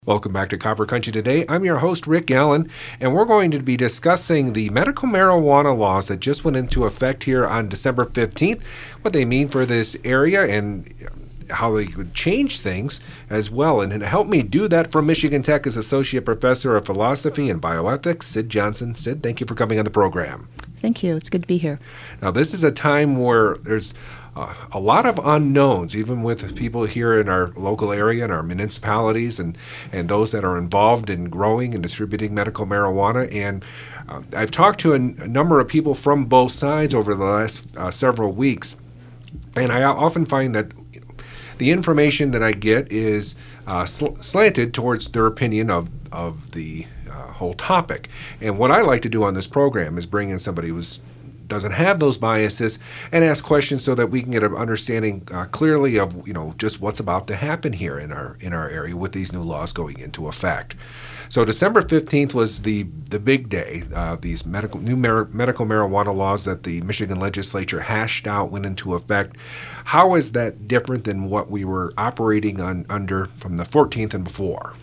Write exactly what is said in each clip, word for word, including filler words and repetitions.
Welcome back to Copper Country Today. I'm your host, Rick Allen, and we're going to be discussing the medical marijuana laws that just went into effect here on December fifteenth, what they mean for this area and how they would change things as well. And to help me do that from Michigan Tech is Associate Professor of Philosophy and Bioethics, Sid Johnson. Sid, thank you for coming on the program. Thank you. It's good to be here. Now, this is a time where there's uh, a lot of unknowns, even with people here in our local area and our municipalities and, and those that are involved in growing and distributing medical marijuana. And uh, I've talked to a, n- a number of people from both sides over the last uh, several weeks, and I often find that the information that I get is uh, sl- slanted towards their opinion of, of the uh, whole topic. And what I like to do on this program is bring in somebody who doesn't have those biases and ask questions so that we can get an understanding uh, clearly of, you know, just what's about to happen here in our in our area with these new laws going into effect. So December fifteenth was the the big day. Uh, these medical new mar- medical marijuana laws that the Michigan legislature hashed out went into effect. How is that different than what we were operating on under from the fourteenth and before?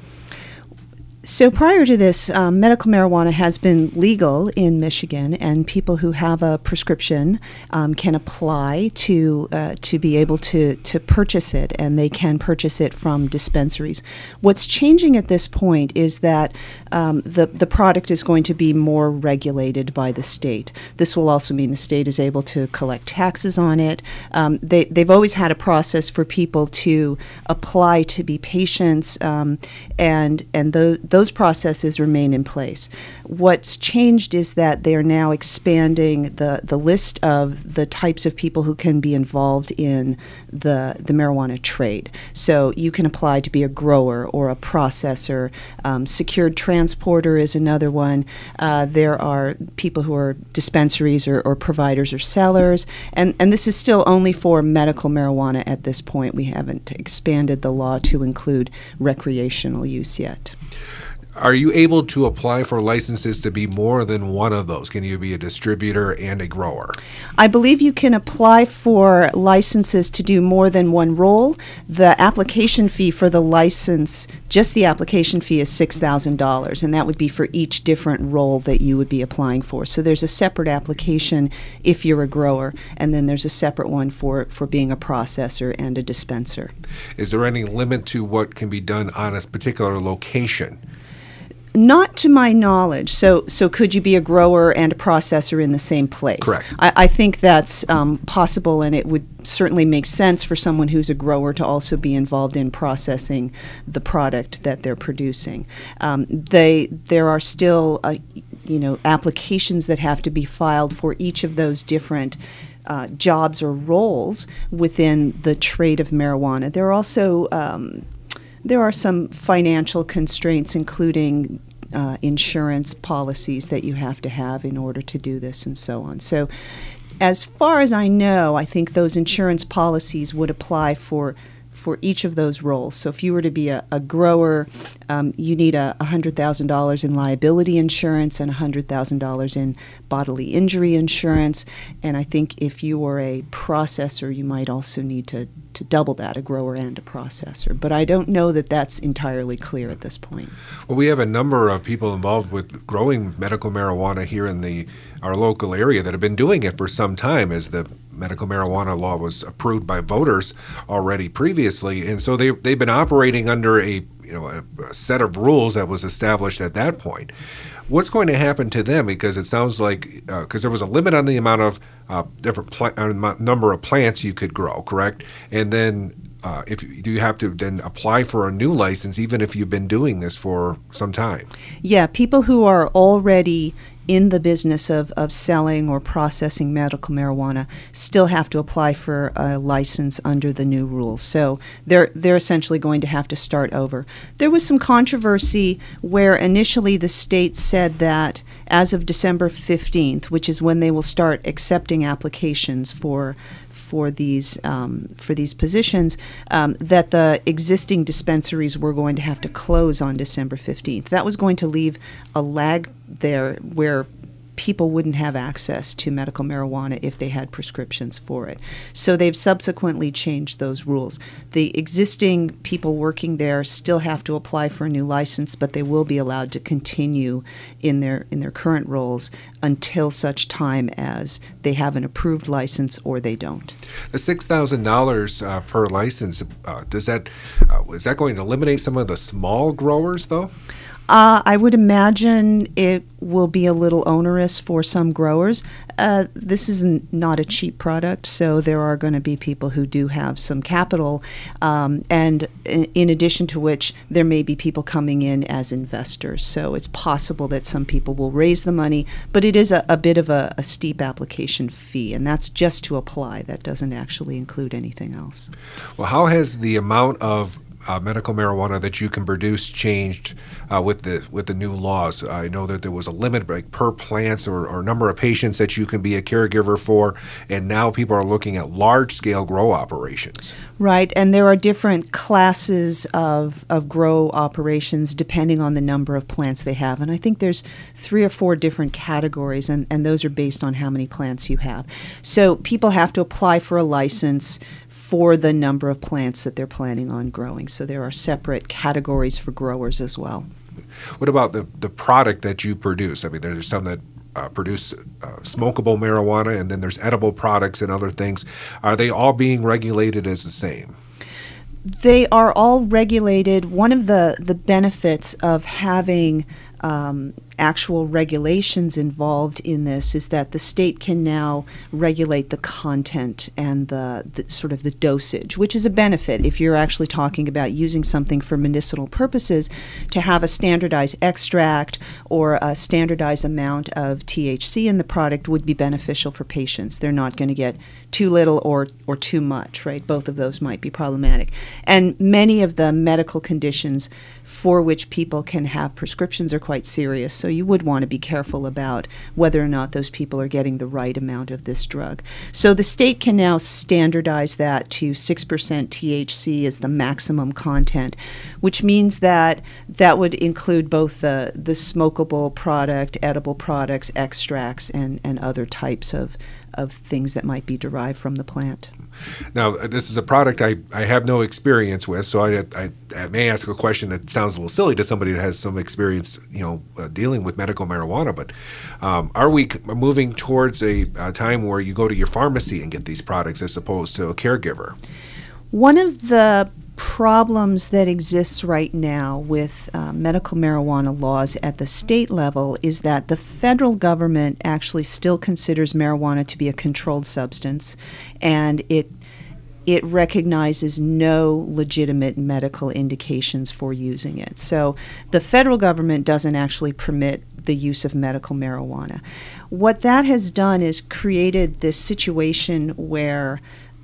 So prior to this, um, medical marijuana has been legal in Michigan, and people who have a prescription um, can apply to uh, to be able to, to purchase it, and they can purchase it from dispensaries. What's changing at this point is that um, the, the product is going to be more regulated by the state. This will also mean the state is able to collect taxes on it. Um, they, they've always had a process for people to apply to be patients, um, and, and those Those processes remain in place. What's changed is that they are now expanding the, the list of the types of people who can be involved in the, the marijuana trade. So you can apply to be a grower or a processor. Um, secured transporter is another one. Uh, there are people who are dispensaries or, or providers or sellers. And, and this is still only for medical marijuana at this point. We haven't expanded the law to include recreational use yet. Are you able to apply for licenses to be more than one of those? Can you be a distributor and a grower? I believe you can apply for licenses to do more than one role. The application fee for the license, just the application fee, is six thousand dollars, and that would be for each different role that you would be applying for. So there's a separate application if you're a grower, and then there's a separate one for, for being a processor and a dispenser. Is there any limit to what can be done on a particular location? Not to my knowledge. So, so could you be a grower and a processor in the same place? Correct. I, I think that's um, possible, and it would certainly make sense for someone who's a grower to also be involved in processing the product that they're producing. Um, they there are still, uh, you know, applications that have to be filed for each of those different Uh, jobs or roles within the trade of marijuana. There are also um, there are some financial constraints, including uh, insurance policies that you have to have in order to do this, and so on. So, as far as I know, I think those insurance policies would apply for for each of those roles. So if you were to be a, a grower, um, you need a one hundred thousand dollars in liability insurance and one hundred thousand dollars in bodily injury insurance. And I think if you were a processor, you might also need to, to double that, a grower and a processor. But I don't know that that's entirely clear at this point. Well, we have a number of people involved with growing medical marijuana here in the our local area that have been doing it for some time, as the medical marijuana law was approved by voters already previously, and so they they've been operating under a you know a, a set of rules that was established at that point. What's going to happen to them? Because it sounds like because uh, there was a limit on the amount of uh, different pla- uh, number of plants you could grow, correct? And then uh, if do you have to then apply for a new license, even if you've been doing this for some time? Yeah, people who are already in the business of, of selling or processing medical marijuana still have to apply for a license under the new rules. So they're they're essentially going to have to start over. There was some controversy where initially the state said that as of December fifteenth, which is when they will start accepting applications for for these um, for these positions, um, that the existing dispensaries were going to have to close on December fifteenth. That was going to leave a lag there where people wouldn't have access to medical marijuana if they had prescriptions for it. So they've subsequently changed those rules. The existing people working there still have to apply for a new license, but they will be allowed to continue in their in their current roles until such time as they have an approved license or they don't. The six thousand dollars uh, per license, uh, does that uh, is that going to eliminate some of the small growers, though? Uh, I would imagine it will be a little onerous for some growers. Uh, this is n- not a cheap product, so there are going to be people who do have some capital, um, and in, in addition to which, there may be people coming in as investors. So it's possible that some people will raise the money, but it is a, a bit of a, a steep application fee, and that's just to apply. That doesn't actually include anything else. Well, how has the amount of Uh, medical marijuana that you can produce changed uh, with the with the new laws? I know that there was a limit, like per plants or, or number of patients that you can be a caregiver for, and now people are looking at large-scale grow operations. Right, and there are different classes of, of grow operations depending on the number of plants they have. And I think there's three or four different categories, and, and those are based on how many plants you have. So people have to apply for a license for the number of plants that they're planning on growing. So there are separate categories for growers as well. What about the, the product that you produce? I mean, there's some that uh, produce uh, smokable marijuana, and then there's edible products and other things. Are they all being regulated as the same? They are all regulated. One of the, the benefits of having um, actual regulations involved in this is that the state can now regulate the content and the, the sort of the dosage, which is a benefit if you're actually talking about using something for medicinal purposes. To have a standardized extract or a standardized amount of T H C in the product would be beneficial for patients. They're not going to get too little or, or too much, right? Both of those might be problematic. And many of the medical conditions for which people can have prescriptions are quite serious, so you would want to be careful about whether or not those people are getting the right amount of this drug. So the state can now standardize that to six percent T H C as the maximum content, which means that that would include both the, the smokable product, edible products, extracts, and, and other types of of things that might be derived from the plant. Now, this is a product I, I have no experience with, so I, I, I may ask a question that sounds a little silly to somebody that has some experience, you know, uh, dealing with medical marijuana. But um, are we c- moving towards a, a time where you go to your pharmacy and get these products as opposed to a caregiver? One of the problems that exists right now with uh, medical marijuana laws at the state level is that the federal government actually still considers marijuana to be a controlled substance, and it it recognizes no legitimate medical indications for using it. So the federal government doesn't actually permit the use of medical marijuana. What that has done is created this situation where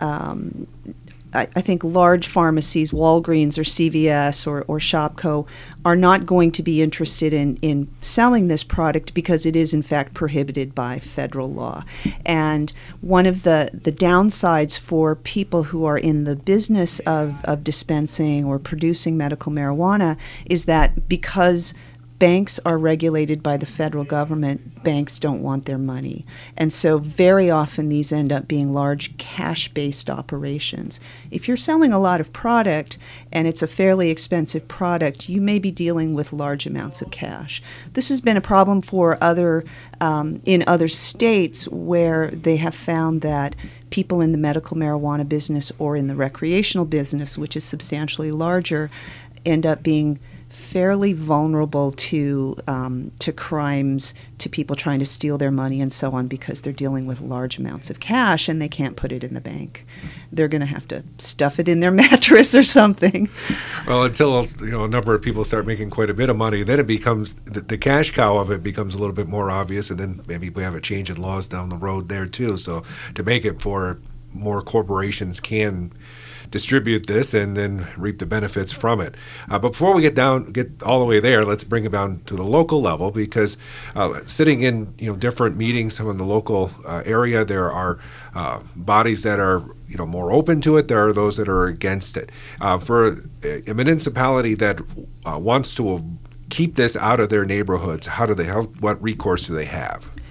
um, I, I think large pharmacies, Walgreens or C V S or, or Shopko, are not going to be interested in, in selling this product because it is in fact prohibited by federal law. And one of the, the downsides for people who are in the business of, of dispensing or producing medical marijuana is that because banks are regulated by the federal government, banks don't want their money. And so very often these end up being large cash-based operations. If you're selling a lot of product and it's a fairly expensive product, you may be dealing with large amounts of cash. This has been a problem for other um, in other states where they have found that people in the medical marijuana business or in the recreational business, which is substantially larger, end up being fairly vulnerable to um, to crimes, to people trying to steal their money and so on, because they're dealing with large amounts of cash and they can't put it in the bank. They're going to have to stuff it in their mattress or something. Well, until you know a number of people start making quite a bit of money, then it becomes the, the cash cow of it becomes a little bit more obvious, and then maybe we have a change in laws down the road there too. So to make it for more corporations can distribute this and then reap the benefits from it. Uh, but before we get down, get all the way there, let's bring it down to the local level, because uh, sitting in you know different meetings in the local uh, area, there are uh, bodies that are you know more open to it. There are those that are against it. Uh, for a, a municipality that uh, wants to keep this out of their neighborhoods, how do they? How, what recourse do they have?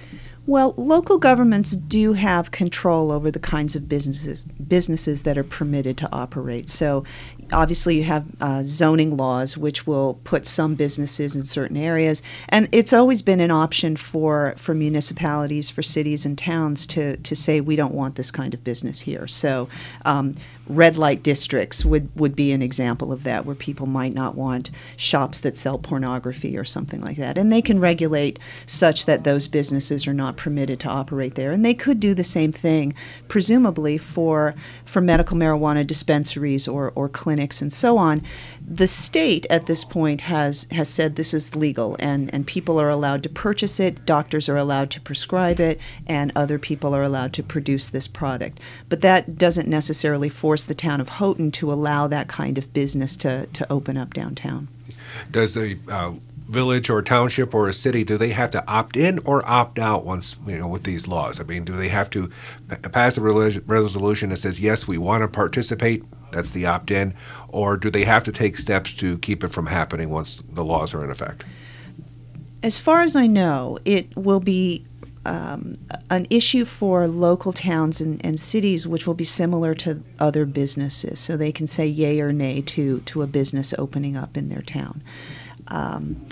Well, local governments do have control over the kinds of businesses businesses that are permitted to operate. So obviously you have uh, zoning laws which will put some businesses in certain areas, and it's always been an option for, for municipalities, for cities and towns to, to say we don't want this kind of business here. So um, red light districts would, would be an example of that, where people might not want shops that sell pornography or something like that. And they can regulate such that those businesses are not permitted to operate there. And they could do the same thing, presumably, for for medical marijuana dispensaries or, or clinics and so on. The state at this point has, has said this is legal, and, and people are allowed to purchase it, doctors are allowed to prescribe it, and other people are allowed to produce this product. But that doesn't necessarily force the town of Houghton to allow that kind of business to, to open up downtown. Does the uh, village or township or a city, do they have to opt in or opt out once, you know, with these laws? I mean, do they have to p- pass a relig- resolution that says, yes, we want to participate, that's the opt-in, or do they have to take steps to keep it from happening once the laws are in effect? As far as I know, it will be um, an issue for local towns and, and cities, which will be similar to other businesses. So they can say yay or nay to, to a business opening up in their town. Um,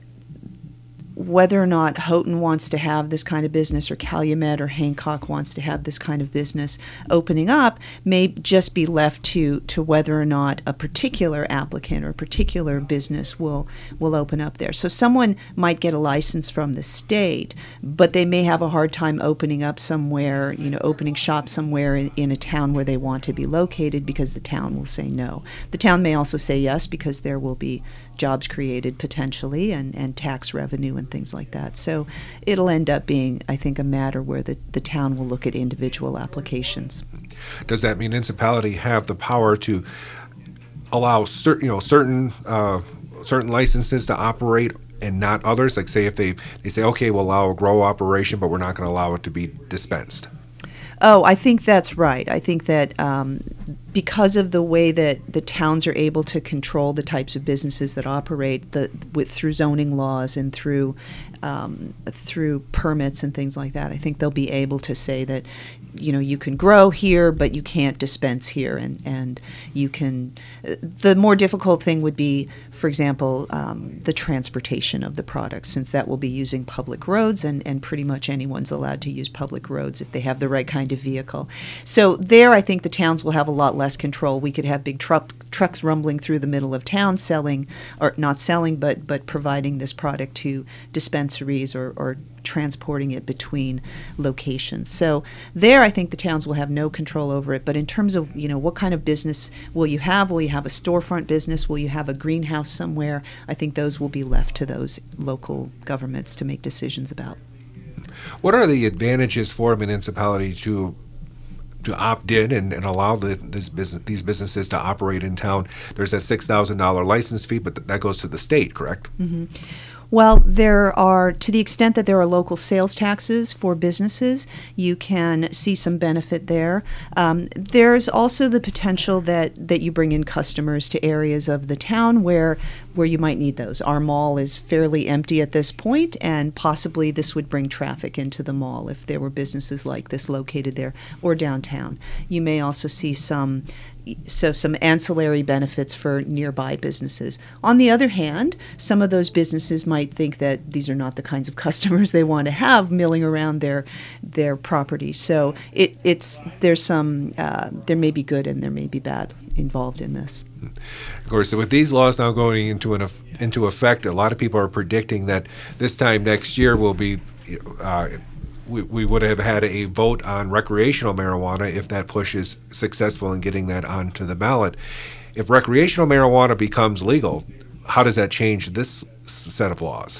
whether or not Houghton wants to have this kind of business, or Calumet or Hancock wants to have this kind of business opening up, may just be left to, to whether or not a particular applicant or a particular business will will open up there. So someone might get a license from the state, but they may have a hard time opening up somewhere, you know, opening shop somewhere in, in a town where they want to be located, because the town will say no. The town may also say yes, because there will be jobs created potentially, and, and tax revenue and things like that. So it'll end up being, I think, a matter where the, the town will look at individual applications. Does that municipality have the power to allow certain, you know, certain uh, certain licenses to operate and not others? Like, say if they, they say, okay, we'll allow a grow operation, but we're not going to allow it to be dispensed. Oh, I think that's right. I think that um, because of the way that the towns are able to control the types of businesses that operate the, with through zoning laws and through um, through permits and things like that, I think they'll be able to say that, you know, you can grow here, but you can't dispense here, and, and you can. The more difficult thing would be, for example, um, the transportation of the products, since that will be using public roads, and, and pretty much anyone's allowed to use public roads if they have the right kind of vehicle. So there, I think the towns will have a lot less control. We could have big truck trucks rumbling through the middle of town selling, or not selling, but but providing this product to dispensaries, or, or transporting it between locations. So there, I think the towns will have no control over it. But in terms of, you know, what kind of business will you have? Will you have a storefront business? Will you have a greenhouse somewhere? I think those will be left to those local governments to make decisions about. What are the advantages for a municipality to to opt in and, and allow the, this business, these businesses to operate in town? There's a six thousand dollars license fee, but th- that goes to the state, correct? Mm-hmm. Well, there are, to the extent that there are local sales taxes for businesses, you can see some benefit there. Um, there's also the potential that, that you bring in customers to areas of the town where where you might need those. Our mall is fairly empty at this point, and possibly this would bring traffic into the mall if there were businesses like this located there, or downtown. You may also see some So some ancillary benefits for nearby businesses. On the other hand, some of those businesses might think that these are not the kinds of customers they want to have milling around their their property. So it, it's there's some uh, there may be good and there may be bad involved in this. Of course, with these laws now going into an into effect, a lot of people are predicting that this time next year will be. Uh, We, we would have had a vote on recreational marijuana if that push is successful in getting that onto the ballot. If recreational marijuana becomes legal, how does that change this set of laws?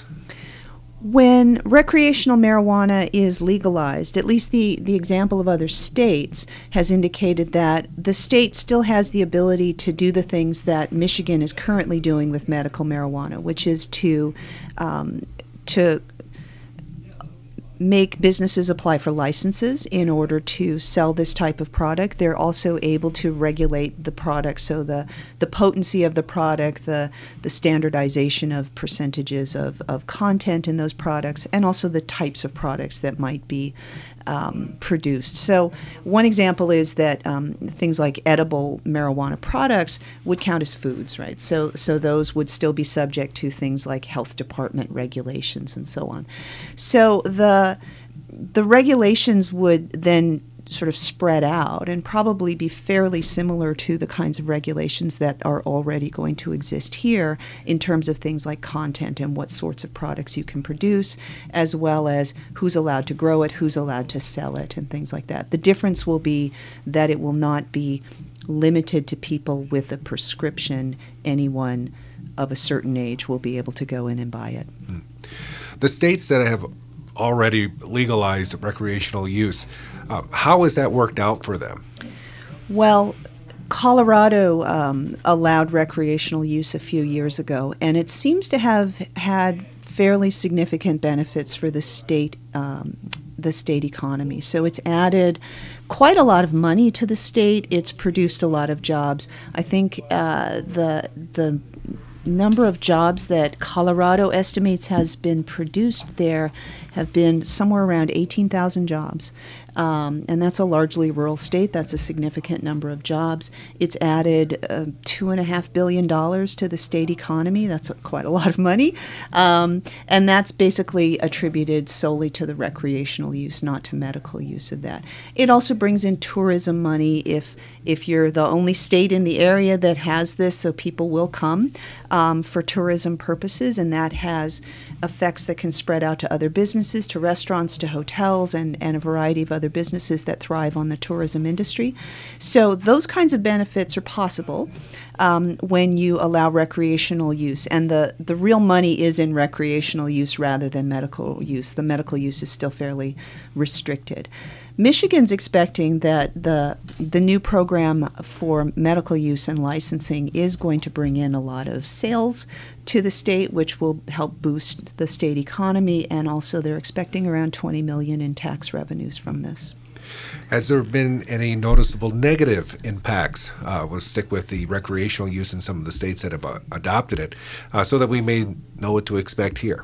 When recreational marijuana is legalized, at least the, the example of other states has indicated that the state still has the ability to do the things that Michigan is currently doing with medical marijuana, which is to um, to make businesses apply for licenses in order to sell this type of product. They're also able to regulate the product, so the, the potency of the product, the, the standardization of percentages of, of content in those products, and also the types of products that might be um, produced. So one example is that um, things like edible marijuana products would count as foods, right? So, so those would still be subject to things like health department regulations and so on. So the the regulations would then sort of spread out and probably be fairly similar to the kinds of regulations that are already going to exist here in terms of things like content and what sorts of products you can produce, as well as who's allowed to grow it, who's allowed to sell it, and things like that. The difference will be that it will not be limited to people with a prescription. Anyone of a certain age will be able to go in and buy it. Hmm. The states that have already legalized recreational use, uh, how has that worked out for them? Well, Colorado um, allowed recreational use a few years ago, and it seems to have had fairly significant benefits for the state um, the state economy. So it's added quite a lot of money to the state. It's produced a lot of jobs. I think uh, the the number of jobs that Colorado estimates has been produced there have been somewhere around eighteen thousand jobs. Um, and that's a largely rural state. That's a significant number of jobs. It's added uh, two and a half billion dollars to the state economy. That's a, quite a lot of money. Um, and that's basically attributed solely to the recreational use, not to medical use of that. It also brings in tourism money if if you're the only state in the area that has this, so people will come um, for tourism purposes, and that has effects that can spread out to other businesses, to restaurants, to hotels, and, and a variety of other businesses that thrive on the tourism industry. So those kinds of benefits are possible um, when you allow recreational use. And the, the real money is in recreational use rather than medical use. The medical use is still fairly restricted. Michigan's expecting that the the new program for medical use and licensing is going to bring in a lot of sales to the state, which will help boost the state economy, and also they're expecting around twenty million dollars in tax revenues from this. Has there been any noticeable negative impacts? Uh, we'll stick with the recreational use in some of the states that have uh, adopted it, uh, so that we may know what to expect here.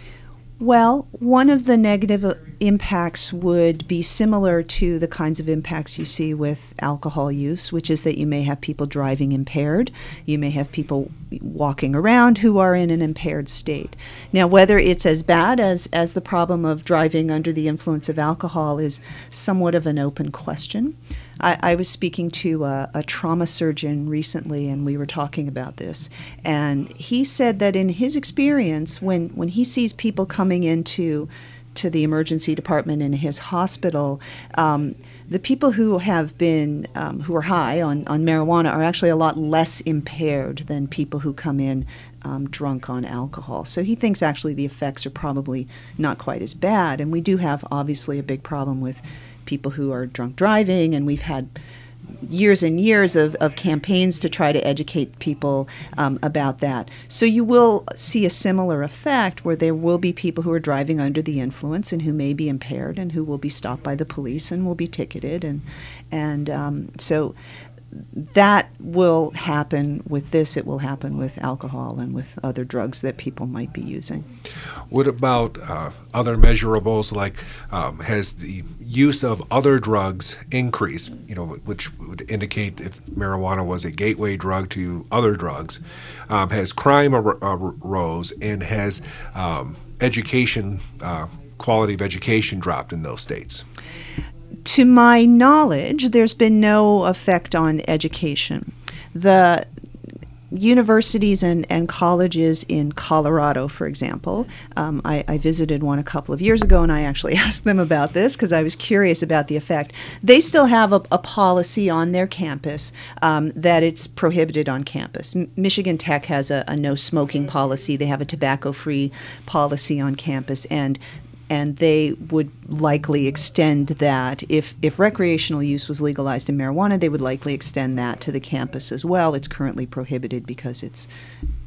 Well, one of the negative impacts would be similar to the kinds of impacts you see with alcohol use, which is that you may have people driving impaired. You may have people walking around who are in an impaired state. Now, whether it's as bad as, as the problem of driving under the influence of alcohol is somewhat of an open question. I, I was speaking to a, a trauma surgeon recently, and we were talking about this. And he said that in his experience, when, when he sees people coming into to the emergency department in his hospital, um, the people who have been um, who are high on, on marijuana are actually a lot less impaired than people who come in um, drunk on alcohol. So he thinks actually the effects are probably not quite as bad. And we do have obviously a big problem with people who are drunk driving, and we've had years and years of, of campaigns to try to educate people um, about that. So you will see a similar effect where there will be people who are driving under the influence and who may be impaired and who will be stopped by the police and will be ticketed. And, and um, so that will happen with this. It will happen with alcohol and with other drugs that people might be using. What about uh, other measurables, like um, has the use of other drugs increased, you know, which would indicate if marijuana was a gateway drug to other drugs? Um, has crime ar- ar- rose, and has um, education, uh, quality of education dropped in those states? To my knowledge, there's been no effect on education. The universities and, and colleges in Colorado, for example, um, I, I visited one a couple of years ago, and I actually asked them about this because I was curious about the effect. They still have a, a policy on their campus um, that it's prohibited on campus. M- Michigan Tech has a, a no smoking policy. They have a tobacco-free policy on campus, and and they would likely extend that. If, if recreational use was legalized in marijuana, they would likely extend that to the campus as well. It's currently prohibited because it's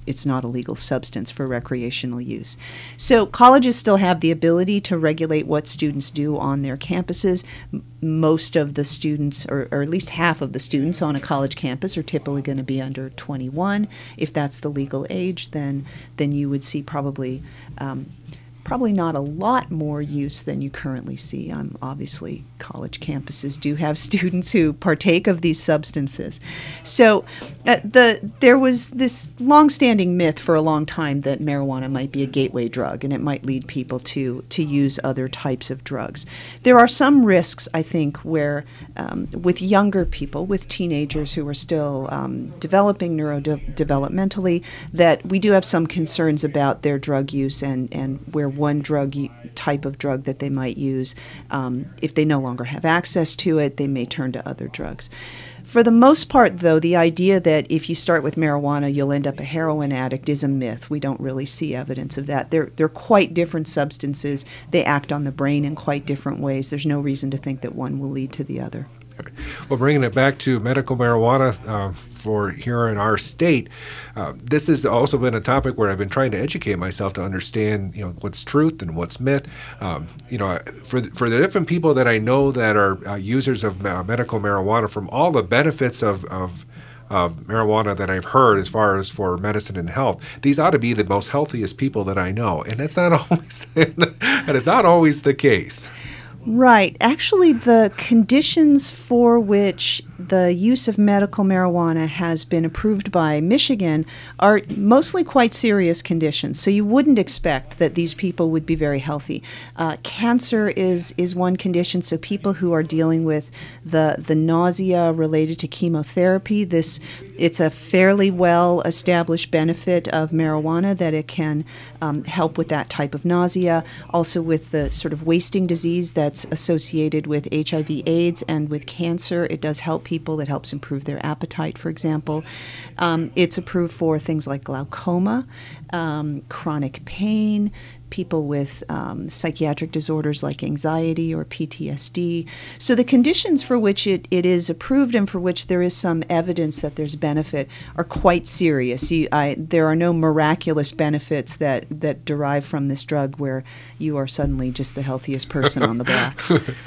it's not a legal substance for recreational use. So colleges still have the ability to regulate what students do on their campuses. M- most of the students, or, or at least half of the students on a college campus, are typically going to be under twenty-one. If that's the legal age, then then you would see probably um, probably not a lot more use than you currently see. Um, obviously, college campuses do have students who partake of these substances. So uh, the there was this longstanding myth for a long time that marijuana might be a gateway drug and it might lead people to, to use other types of drugs. There are some risks, I think, where um, with younger people, with teenagers who are still um, developing neurodevelopmentally, that we do have some concerns about their drug use and, and where one drug type of drug that they might use, um, if they no longer have access to it, they may turn to other drugs. For the most part, though, the idea that if you start with marijuana, you'll end up a heroin addict is a myth. We don't really see evidence of that. They're, they're quite different substances. They act on the brain in quite different ways. There's no reason to think that one will lead to the other. Well, bringing it back to medical marijuana uh, for here in our state, uh, this has also been a topic where I've been trying to educate myself to understand, you know, what's truth and what's myth. Um, you know, for the, for the different people that I know that are uh, users of uh, medical marijuana, from all the benefits of, of of marijuana that I've heard as far as for medicine and health, these ought to be the most healthiest people that I know, and that's not always that is not always the case. Right. Actually, the conditions for which the use of medical marijuana has been approved by Michigan are mostly quite serious conditions. So you wouldn't expect that these people would be very healthy. Uh, cancer is is one condition. So people who are dealing with the the nausea related to chemotherapy, this it's a fairly well established benefit of marijuana that it can um, help with that type of nausea. Also with the sort of wasting disease that's associated with H I V AIDS and with cancer, it does help people. It helps improve their appetite, for example. Um, it's approved for things like glaucoma, um, chronic pain, people with um, psychiatric disorders like anxiety or P T S D. So the conditions for which it, it is approved and for which there is some evidence that there's benefit are quite serious. You, I, there are no miraculous benefits that, that derive from this drug where you are suddenly just the healthiest person on the block.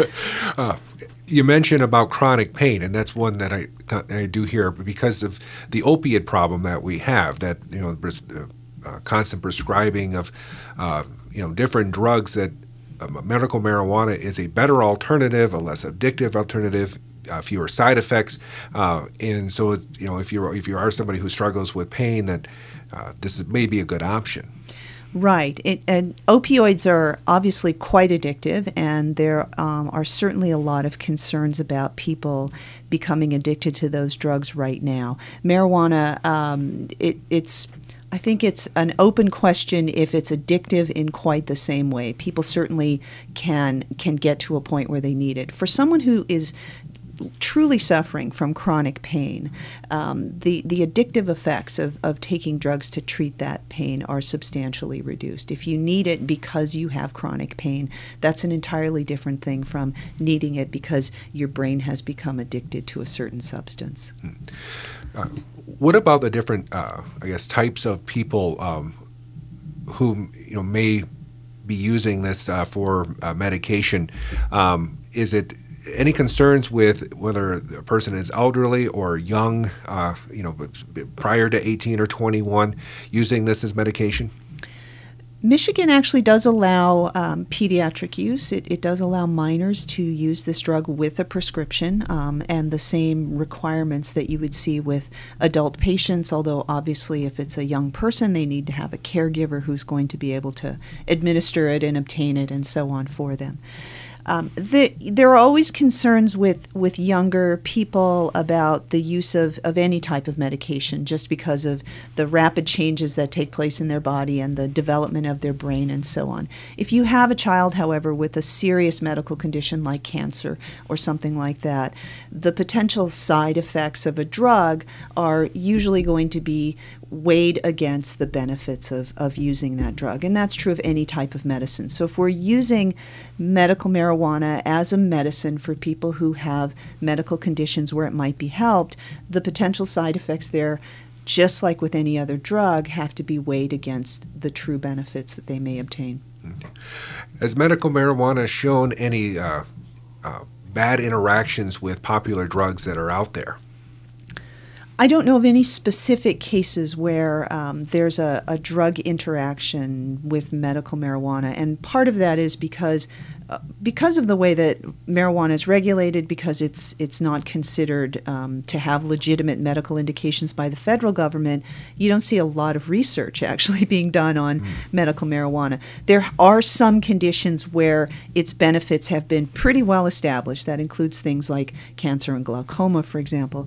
uh, you mentioned about chronic pain, and that's one that I, I do hear because of the opiate problem that we have, that, you know, Uh, constant prescribing of uh, you know different drugs, that uh, medical marijuana is a better alternative, a less addictive alternative, uh, fewer side effects, uh, and so it, you know if you if you are somebody who struggles with pain, that uh, this is, may be a good option. Right. It, and opioids are obviously quite addictive, and there um, are certainly a lot of concerns about people becoming addicted to those drugs right now. Marijuana, um, it, it's I think it's an open question if it's addictive in quite the same way. People certainly can can get to a point where they need it. For someone who is truly suffering from chronic pain, um, the, the addictive effects of, of taking drugs to treat that pain are substantially reduced. If you need it because you have chronic pain, that's an entirely different thing from needing it because your brain has become addicted to a certain substance. Uh, what about the different, uh, I guess, types of people um, who you know may be using this uh, for uh, medication? Um, is it any concerns with whether a person is elderly or young, uh, you know, prior to eighteen or twenty-one, using this as medication? Michigan actually does allow um, pediatric use. It, it does allow minors to use this drug with a prescription um, and the same requirements that you would see with adult patients, although obviously if it's a young person, they need to have a caregiver who's going to be able to administer it and obtain it and so on for them. Um, the, there are always concerns with, with younger people about the use of, of any type of medication just because of the rapid changes that take place in their body and the development of their brain and so on. If you have a child, however, with a serious medical condition like cancer or something like that, the potential side effects of a drug are usually going to be weighed against the benefits of, of using that drug. And that's true of any type of medicine. So if we're using medical marijuana as a medicine for people who have medical conditions where it might be helped, the potential side effects there just like with any other drug, have to be weighed against the true benefits that they may obtain. Has medical marijuana shown any uh, uh, bad interactions with popular drugs that are out there? I don't know of any specific cases where um, there's a, a drug interaction with medical marijuana, and part of that is because uh, because of the way that marijuana is regulated, because it's it's not considered um, to have legitimate medical indications by the federal government. You don't see a lot of research actually being done on mm. medical marijuana. There are some conditions where its benefits have been pretty well established. That includes things like cancer and glaucoma, for example.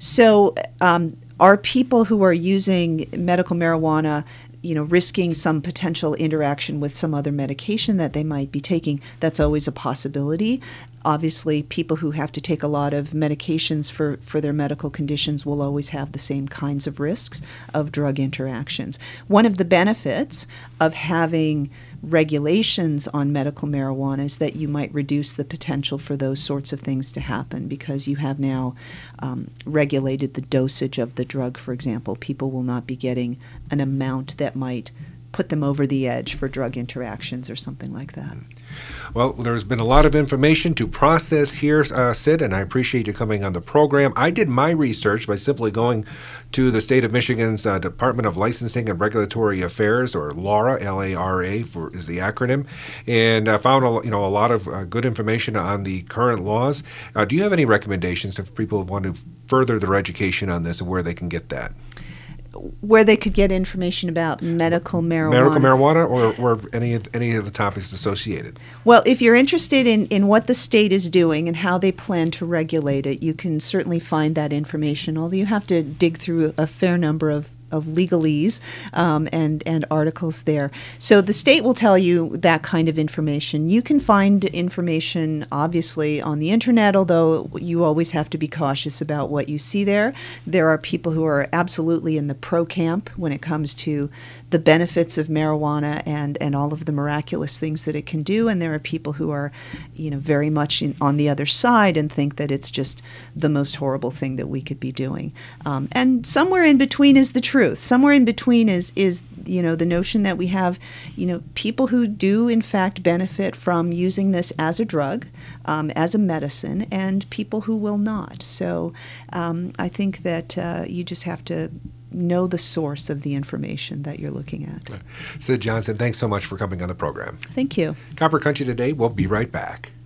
So Um, are people who are using medical marijuana, you know, risking some potential interaction with some other medication that they might be taking? That's always a possibility. Obviously, people who have to take a lot of medications for, for their medical conditions will always have the same kinds of risks of drug interactions. One of the benefits of having regulations on medical marijuana is that you might reduce the potential for those sorts of things to happen, because you have now um, regulated the dosage of the drug, for example. People will not be getting an amount that might put them over the edge for drug interactions or something like that. Well, there's been a lot of information to process here, uh, Sid, and I appreciate you coming on the program. I did my research by simply going to the state of Michigan's uh, Department of Licensing and Regulatory Affairs, or LARA, L A R A for, is the acronym, and I found a, you know, a lot of uh, good information on the current laws. Uh, do you have any recommendations if people want to further their education on this and where they can get that? Where they could get information about medical marijuana. Medical marijuana or, or any, of, any of the topics associated? Well, if you're interested in, in what the state is doing and how they plan to regulate it, you can certainly find that information, although you have to dig through a fair number of of legalese um, and, and articles there. So the state will tell you that kind of information. You can find information, obviously, on the internet, although you always have to be cautious about what you see there. There are people who are absolutely in the pro camp when it comes to the benefits of marijuana and, and all of the miraculous things that it can do, and there are people who are, you know, very much in, on the other side and think that it's just the most horrible thing that we could be doing. Um, and somewhere in between is the truth. Somewhere in between is, is you know, the notion that we have, you know, people who do in fact benefit from using this as a drug, um, as a medicine, and people who will not. So um, I think that uh, you just have to know the source of the information that you're looking at. Sid Johnson, thanks so much for coming on the program. Thank you. Copper Country Today, we'll be right back.